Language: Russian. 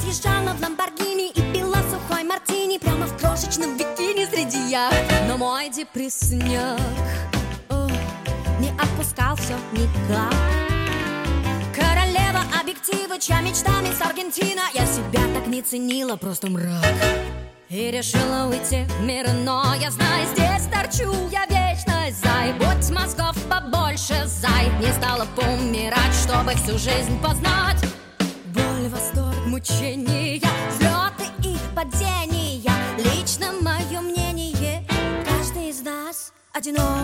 разъезжала в Ламборгини и пила сухой мартини прямо в крошечном бикини среди яхт. Но мой депрессняк не отпускал все никак. Королева объектива, чья мечтами с Аргентина. Я себя так не ценила, просто мрак. И решила уйти в мир, но я знаю, здесь торчу я вечность. Зай, будь мозгов побольше, зай. Не стала помирать, чтобы всю жизнь познать боль, восторг, мучения, взлеты и падения. Лично мое мнение, каждый из нас одинок.